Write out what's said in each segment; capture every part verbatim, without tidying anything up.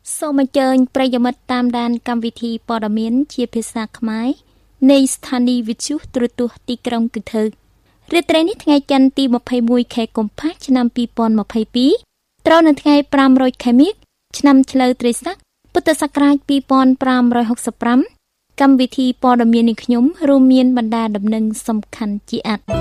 សូមអញ្ជើញប្រិយមិត្តតាមដានកម្មវិធីព័ត៌មានជាភាសាខ្មែរនៃស្ថានីយ៍វិទ្យុទូរទស្សន៍ទីក្រុងគិថឺរាត្រីនេះថ្ងៃច័ន្ទទីម្ភៃមួយខែកុម្ភៈឆ្នាំពីរពាន់ម្ភៃពីរត្រូវនៅថ្ងៃប្រាំរយខែមិញឆ្នាំឆ្លូវត្រីស័កពុទ្ធសករាជពីរពាន់ប្រាំរយហកសិបប្រាំកម្មវិធីព័ត៌មាននេះខ្ញុំរួមមានបណ្ដាដំណឹងសំខាន់ជាអាទិ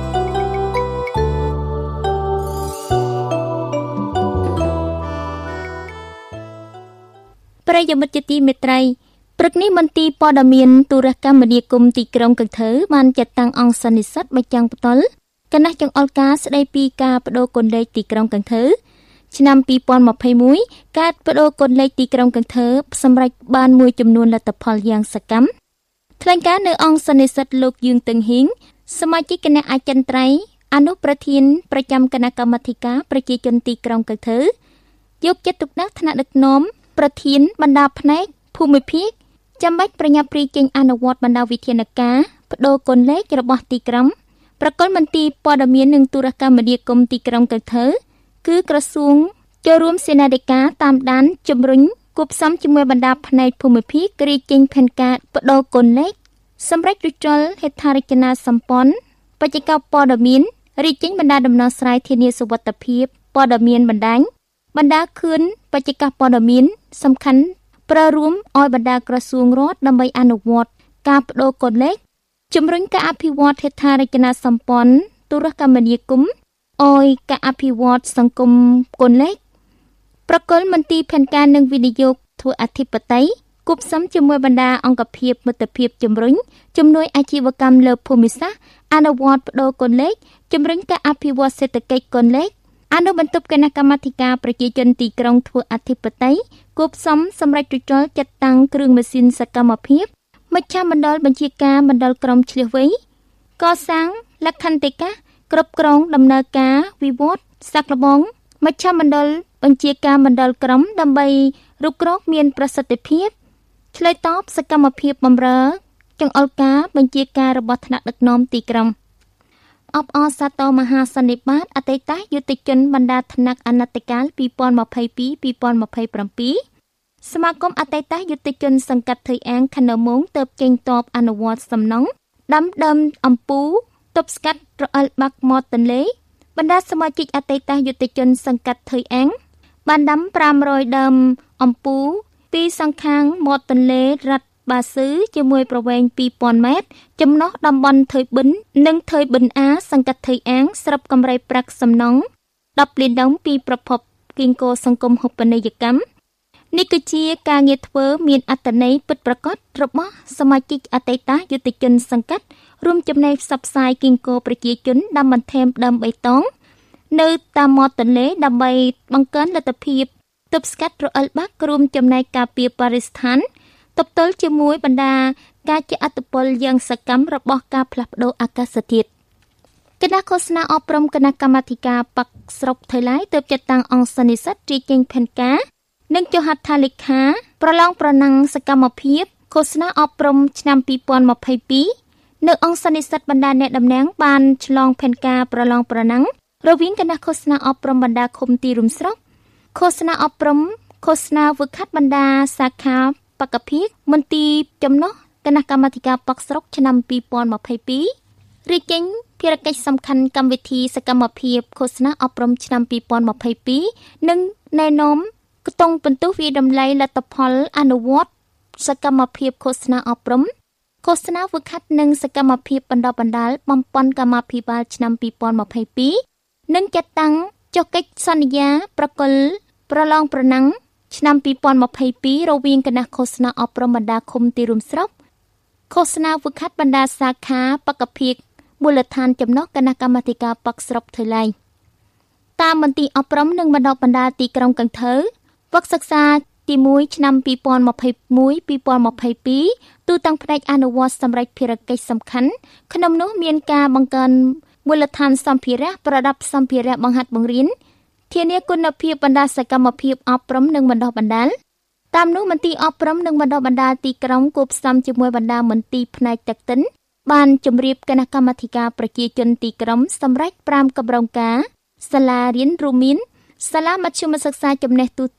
ប្រិយមិត្តជាទីមេត្រីព្រឹកនេះមន្ទីរព័ត៌មានទូរគមនាគមន៍ទីក្រុងគិថឺបានចាត់តាំងអង្គសន្និសីទបញ្ចាំងផ្ទាល់គណៈចង្អុលការស្ដីពីការបដូរកូនលេខទីក្រុងគិថឺឆ្នាំពីរពាន់ម្ភៃមួយ ការបដូរកូនលេខទីក្រុងគិថឺសម្រេចបានមួយចំនួនលទ្ធផលយ៉ាងសកម្មថ្លែងការណ៍នៅអង្គសន្និសីទលោកយឿងតឹងហ៊ីងសមាជិកគណៈអចិន្ត្រៃយ៍អនុប្រធានប្រចាំគណៈកម្មាធិការប្រជាជនទីក្រុងគិថឺយកចិត្តទុកដាក់ថ្នាក់ដឹកនាំប្រធានបណ្ដាផ្នែកភូមិភាគចាំបាច់ប្រញាប់ព្រាយចេញអនុវត្តបណ្ដាវិធានការបដូរកូនលេខរបស់ទីក្រុងប្រកុលមន្ទីរព័ត៌មាននិងទូរគមនាគមន៍ទីក្រុងគិថឺគឺក្រសួងចូលរួមសេនាធិការតាមដានជំរុញគួបផ្សំជាមួយបណ្ដាផ្នែកភូមិភាគរាយចេញផែនការបដូរកូនលេខសម្រាប់រួចរាល់ហេដ្ឋារចនាសម្ព័ន្ធបច្ចេកព័ត៌មានរាយចេញបណ្ដាដំណោះស្រាយធានាសុវត្ថិភាពព័ត៌មានបណ្ដាញបណ្ដាខឿនបច្ចេកព័ត៌មានសំខាន់ប្រើរួមឲ្យបណ្ដាក្រសួងរដ្ឋដើម្បីអនុវត្តការបដូរកូនលេខជំរុញការអភិវឌ្ឍហេដ្ឋារចនាសម្ព័ន្ធទូរគមនាគមន៍ឲ្យការអភិវឌ្ឍសង្គមកូនលេខប្រកុលមន្ទីរផែនការនិងវិនិយោគធ្វើអធិបតេយ្យគូបផ្សំជាមួយបណ្ដាអង្គភាពមិត្តភាពជំរុញជំនួយអាជីវកម្មលើភូមិសាស្ត្រអនុវត្តបដូរកូនលេខជំរុញការអភិវឌ្ឍសេដ្ឋកិច្ចកូនលេខអនុបន្ទប់គណៈកម្មាធិការប្រជាជនទីក្រុងធ្វើអធិបតេយ្យគូបផ្សំសម្រាប់ជួចចលចាត់តាំងគ្រឿងម៉ាស៊ីនសកម្មភាពមជ្ឈមណ្ឌលបញ្ជាការមណ្ឌលក្រមឆ្លៀសវៃកសាងលក្ខន្តិកៈគ្រប់គ្រងដំណើរការវិវត្តសាក់លបងមជ្ឈមណ្ឌលបញ្ជាការមណ្ឌលក្រមដើម្បីរុករកមានប្រសិទ្ធភាពឆ្លើយតបសកម្មភាពបម្រើចង្អុលការបញ្ជាការរបស់ថ្នាក់ដឹកនាំទីក្រុងអបអរសាទរមហាសន្និបាតអតីតយុទ្ធជនបណ្ដាថ្នាក់អាណត្តិកាលពីរពាន់ម្ភៃពីរ ពីរពាន់ម្ភៃប្រាំពីរសមាគមអតីតយុទ្ធជនសង្កាត់ថៃអាងខណមងទៅចេញតបអនុវត្តសំណង់ដាំដើមអំពូទប់ស្កាត់រអិលបាក់មាត់ទន្លេបណ្ដាសមាជិកអតីតយុទ្ធជនសង្កាត់ថៃអាងបានដាំប្រាំរយដើមអំពូពីសងខាងមាត់ទន្លេរ៉ាត់បាសឺជាមួយប្រវែងពីរពាន់ម៉ែត្រចំណុះតំបន់ថើយប៊ិននិងថើយប៊ិនអាសង្កាត់ថៃអាងស្របកម្រៃប្រាក់សំណង់ដប់លានដងពីប្រភពគីងកោសង្គមហុបនីយកម្មនេះគឺជាការងារធ្វើមានអត្ថន័យពិតប្រាកដរបស់សមាជិកអតីតយុទ្ធជនសង្កាត់រួមចំណែកផ្សព្វផ្សាយគីងកោប្រជាជនដាំបន្ថែមដើមបៃតងនៅតាមមាត់ទន្លេដើម្បីបង្កើនលទ្ធភាពទប់ស្កាត់រអិលបាក់រួមចំណែកការពារបរិស្ថានទប់ទល់ជាមួយបណ្ដាការជះឥទ្ធិពលយ៉ាងសកម្មរបស់ការផ្លាស់ប្ដូរអាកាសធាតុគណៈឃោសនាអប់រំគណៈកម្មាធិការបកស្រុកថៃឡៃទើបចាត់តាំងអង្គសន្និសីទរាយចេញផែនការនិងចុះហត្ថលេខាប្រឡងប្រណាំងសកម្មភាពឃោសនាអប់រំឆ្នាំពីរពាន់ម្ភៃពីរនៅអង្គសន្និសីទបណ្ដាអ្នកតំណាងបានឆ្លងផែនការប្រឡងប្រណាំងរវាងគណៈឃោសនាអប់រំបណ្ដាឃុំទីរួមស្រុកឃោសនាអប់រំឃោសនាវឹកហាត់បណ្ដាសាខាបកភិកមន្ទីរចំណុះគណៈកម្មាធិការបកស្រុកឆ្នាំពីរពាន់ម្ភៃពីររាយចេញភារកិច្ចសំខាន់កម្មវិធីសកម្មភាពឃោសនាអប់រំឆ្នាំពីរពាន់ម្ភៃពីរនិងណែនាំគតង់បន្ទុះវិតម្លៃលទ្ធផលអនុវត្តសកម្មភាពឃោសនាអប់រំឃោសនាវឹកហាត់និងសកម្មភាពបណ្ដុះបណ្ដាលបំពេញកម្មាភិបាលឆ្នាំពីរពាន់ម្ភៃពីរនិងចាត់តាំងចុះកិច្ចសន្យាប្រកុលប្រឡងប្រណាំងឆ្នាំពីរពាន់ម្ភៃពីររវាងគណៈឃោសនាអប់រំបណ្ដាឃុំទីរួមស្រុកឃោសនាវឹកហាត់បណ្ដាសាខាបកភិកមូលដ្ឋានចំណុះគណៈកម្មាធិការបកស្រុកថៃឡៃតាមមន្ទីរអប់រំនិងបណ្ដុះបណ្ដាលទីក្រុងកន្ធើវគ្គសិក្សាទីមួយឆ្នាំពីរពាន់ម្ភៃមួយ ពីរពាន់ម្ភៃពីរទូទាំងផ្នែកអនុវត្តសម្រាប់ភារកិច្ចសំខាន់ក្នុងនោះមានការបង្កើនមូលដ្ឋានសម្ភារៈប្រដាប់សម្ភារៈបង្ហាត់បង្រៀនធានាគុណភាពបណ្ដាសកម្មភាពអប់រំនិងបណ្ដុះបណ្ដាលតាមនោះមន្ទីរអប់រំនិងបណ្ដុះបណ្ដាលទីក្រុងគូផ្សំជាមួយបណ្ដាមន្ទីរផ្នែកតេកទិនបានជម្រាបគណៈកម្មាធិការប្រជាជនទីក្រុងសម្រាប់ប្រាំគម្រោងការសាលារៀនរួមមានសាលាមធ្យមសិក្សាចំណេះទូទៅ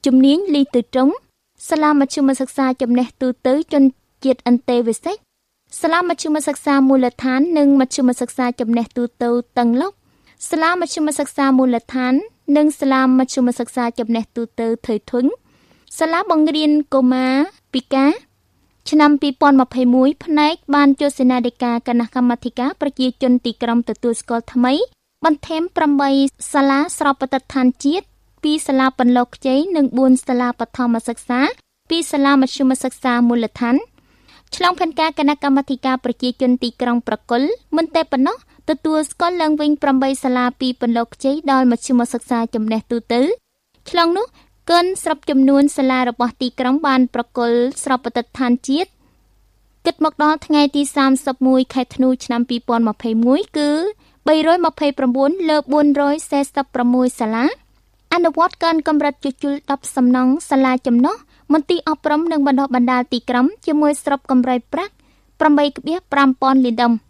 ជំនាញលីទៅត្រង់សាលាមធ្យមសិក្សាចំណេះទូទៅជនជាតិអន្តេវិសិកសាលាមធ្យមសិក្សាមូលដ្ឋាននិងមធ្យមសិក្សាចំណេះទូទៅតឹងឡុកសាលាមធ្យមសិក្សាមូលដ្ឋាននិងសាលាមធ្យមសិក្សាចំណេះទូទៅថៃធុញសាលាបង្រៀនកុមារពិការឆ្នាំពីរពាន់ម្ភៃមួយផ្នែកបានចុះសេនាធិការគណៈកម្មាធិការប្រជាជនទីក្រុងទទួលស្គាល់ថ្មីបន្ថែមប្រាំបីសាលាស្របបទដ្ឋានជាតិពីរសាលាបន្លកខ្ចីនិងបួនសាលាបឋមសិក្សាពីសាលាមធ្យមសិក្សាមូលដ្ឋានឆ្លងផែនការគណៈកម្មាធិការប្រជាជនទីក្រុងប្រកុលមិនតែប៉ុណ្ណោះទទួលស្គាល់ឡើងវិញប្រាំបីសាលាពីបន្លកខ្ចីដល់មធ្យមសិក្សាចំណេះទូទៅឆ្លងនោះកិនស្របចំនួនសាលារបស់ទីក្រុងបានប្រកុលស្របបទដ្ឋានជាតិគិតមកដល់ថ្ងៃទីសាមសិបមួយខែធ្នូឆ្នាំពីរពាន់ម្ភៃមួយគឺបីរយម្ភៃប្រាំបួនលើបួនរយសែសិបប្រាំមួយសាលាអនុវត្តការកម្រិតជួសជុលដប់សំណង់សាលាចំណុះមន្ទីរអប់រំនិងបណ្ដុះបណ្ដាលទីក្រុងជាមួយស្របកម្រៃប្រាក់ប្រាំបីភាគ៥ពាន់លានដុល្លារ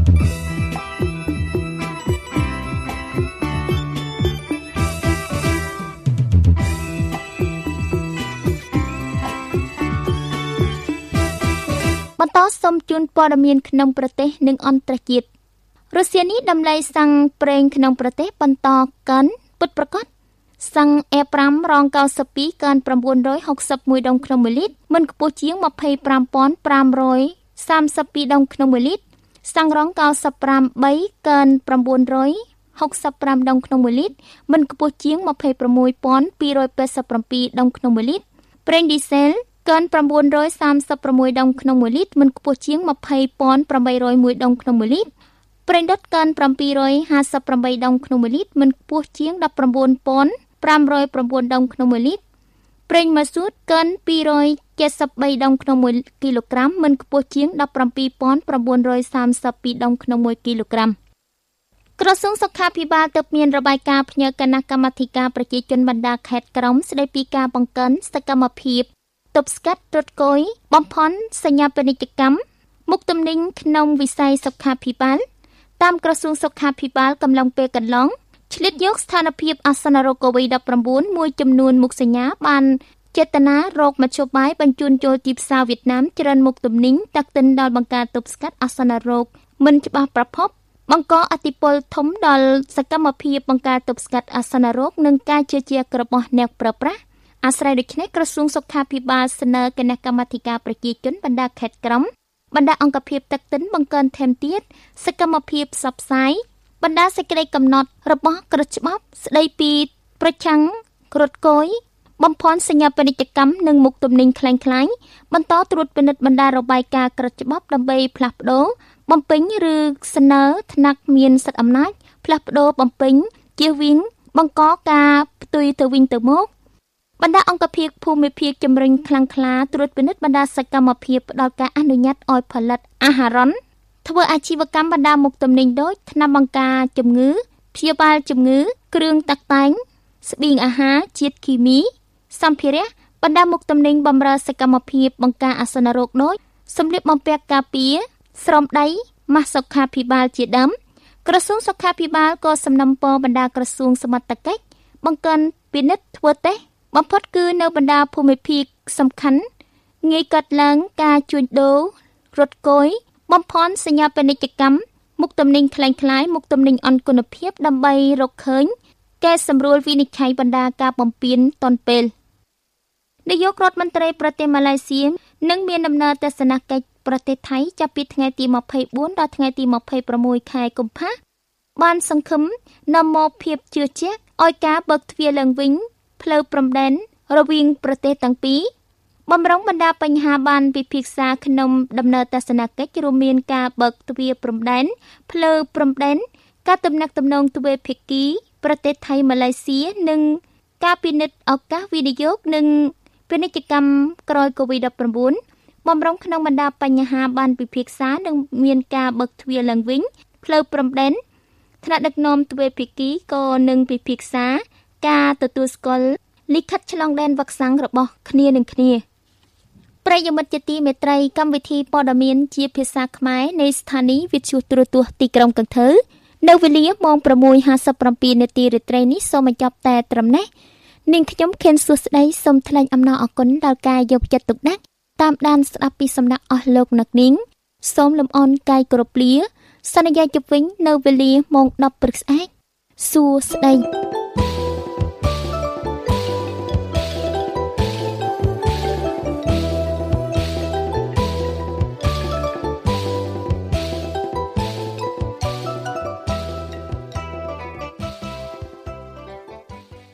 បន្តសូមជូនព័ត៌មានក្នុងប្រទេសនិងអន្តរជាតិរុស្ស៊ីនេះដំឡៃសាំងប្រេងក្នុងប្រទេសបន្តកើនពិតប្រាកដសាំង អេ ប្រាំ រងកៅសិបពីរកើន៩រយហុកសិបមួយដុំក្នុងមួយលីត្រមិនខ្ពស់ជាងម្ភៃប្រាំពាន់ប្រាំរយសាមសិបពីរដុំក្នុងមួយលីត្រសាំងរងកៅសិបប្រាំបីកើន៩រយហុកសិបប្រាំដុំក្នុងមួយលីត្រមិនខ្ពស់ជាងម្ភៃប្រាំមួយពាន់ពីររយប្រាំប្រាំពីរដុំក្នុងមួយលីត្រប្រេងឌីសែលកើន៩រយសាមសិបប្រាំមួយដុំក្នុងមួយលីត្រមិនខ្ពស់ជាងម្ភៃពាន់ប្រាំបីរយមួយដុំក្នុងមួយលីត្រប្រេងដុតកើន៧រយហាសិបប្រាំបីដុំក្នុងមួយលីត្រមិនខ្ពស់ជាងដប់ប្រាំបួនពាន់ប្រាំរយប្រាំបួនដុំក្នុងមួយលីត្រប្រេងម៉ាស៊ូតកើនពីររយចិតសិបបីដុំក្នុងមួយគីឡូក្រាមមិនខ្ពស់ជាងដប់ប្រាំពីរពាន់ប្រាំបួនរយសាមសិបពីរដុំក្នុងមួយគីឡូក្រាមក្រសួងសុខាភិបាលទើបមានរបាយការណ៍ផ្ញើគណៈកម្មាធិការប្រជាជនបណ្ដាខេត្តក្រុងស្ដីពីការបង្កើនសកម្មភាពទប់ស្កាត់ត្រួតគយបំផន់សញ្ញាពាណិជ្ជកម្មមុខទំនិញក្នុងវិស័យសុខាភិបាលតាមក្រសួងសុខាភិបាលកំឡុងពេលកន្លងឆ្លៀតយកស្ថានភាពអាសន្នរោគ កូវីដ ដប់ប្រាំបួន មួយចំនួនមុខសញ្ញាបានចេតនារកមធ្យោបាយបញ្ជូនចូលទីផ្សារវៀតណាមច្រើនមុខទំនិញតាក់ទិនដល់បង្ការទប់ស្កាត់អាសន្នរោគមិនច្បាស់ប្រភពបង្កឥទ្ធិពលធំដល់សកម្មភាពបង្ការទប់ស្កាត់អាសន្នរោគនិងការជឿជាក់របស់អ្នកប្រើប្រាស់អាស្រ័យដូចនេះក្រសួងសុខាភិបាលស្នើគណៈកម្មាធិការប្រជាជនបណ្ដាខេត្តក្រុងបណ្ដាអង្គភាពតាក់ទិនបង្កើនថែមទៀតសកម្មភាពផ្សព្វផ្សាយបណ្ដាសេចក្តីកំណត់របស់ក្រសច្បាប់ស្ដីពីប្រឆាំងគ្រុឌគយបំផន់សញ្ញាពាណិជ្ជកម្មនិងមុខទំនិញคล้ายៗបន្តត្រួតពិនិត្យបណ្ដារបាយការណ៍ក្រសច្បាប់ដើម្បីផ្លាស់ប្ដូរបំពេញឬស្នើថ្នាក់មានសិទ្ធិអំណាចផ្លាស់ប្ដូរបំពេញជៀសវាងបង្កការផ្ទុយទៅវិញទៅមកបណ្ដាអង្គភាពភូមិភាគជំរុញខ្លាំងក្លាត្រួតពិនិត្យបណ្ដាសកម្មភាពផ្ដល់ការអនុញ្ញាតឲ្យផលិតអាហារធ្វើអាជីវកម្មបណ្ដាមុខទំនិញដូចថ្នាំបង្ការជំងឺព្យាបាលជំងឺគ្រឿងតាក់តែងស្បៀងអាហារជាតិគីមីសម្ភារៈបណ្ដាមុខទំនិញបម្រើសកម្មភាពបង្ការអាសន្នរោគដូចសម្លៀកបំពាក់ការពារស្រោមដៃម៉ាស់សុខាភិបាលជាដើមក្រសួងសុខាភិបាលក៏សំណូមពរបណ្ដាក្រសួងសមត្ថកិច្ចបង្កើនពិនិត្យធ្វើតេស្តបំផុតគឺនៅបណ្ដាភូមិភាគសំខាន់ងាយកាត់ឡើងការជួញដូររត់គយបំផន់សញ្ញាពាណិជ្ជកម្មមុខទំនិញคล้ายៗមុខទំនិញអន់គុណភាពដើម្បីរកឃើញកែសម្រួលវិនិច្ឆ័យបណ្ដាការបំពានទាន់ពេលនាយករដ្ឋមន្ត្រីប្រទេសម៉ាឡេស៊ីនឹងមានដំណើរទស្សនកិច្ចប្រទេសថៃចាប់ពីថ្ងៃទីម្ភៃបួនដល់ថ្ងៃទីម្ភៃប្រាំមួយខែកុម្ភៈបានសង្ឃឹមនាំមកភាពជឿជាក់ឲ្យការបើកទ្វារឡើងវិញផ្លូវព្រំដែនរវាងប្រទេសទាំងពីរបំរុងបណ្ដាបញ្ហាបានពិភាក្សាក្នុងដំណើរទស្សនកិច្ចរួមមានការបើកទ្វារព្រំដែនផ្លូវព្រំដែនការទំនាក់ទំនងទ្វេភាគីប្រទេសថៃម៉ាឡេស៊ីនិងការពិនិត្យឱកាសវិនិយោគនិងពាណិជ្ជកម្មក្រោយ កូវីដ ដប់ប្រាំបួន បំរុងក្នុងបណ្ដាបញ្ហាបានពិភាក្សានិងមានការបើកទ្វារឡើងវិញផ្លូវព្រំដែនថ្នាក់ដឹកនាំទ្វេភាគីក៏នឹងពិភាក្សាការទទួលស្គាល់លិខិតឆ្លងដែនវ៉ាក់សាំងរបស់គ្នានឹងគ្នាប្រិយមិត្តជាទីមេត្រីកម្មវិធីព័ត៌មានជាភាសាខ្មែរនៃស្ថានីយ៍វិទ្យុទូរទស្សន៍ទីក្រុងកន្ធើនៅវេលាម៉ោងប្រាំមួយហាសិបប្រាំពីរនាទីរាត្រីនេះសូមបញ្ចប់តែត្រឹមនេះនាងខ្ញុំខេនសួស្ដីសូមថ្លែងអំណរអគុណដល់ការយកចិត្តទុកដាក់តាមដានស្ដាប់ពីសំណាក់អស់លោកអ្នកនាងសូមលំអរកាយគោរពលាសន្យាជប់វិញនៅវេលាម៉ោងដប់ព្រឹកស្អែកសួស្ដី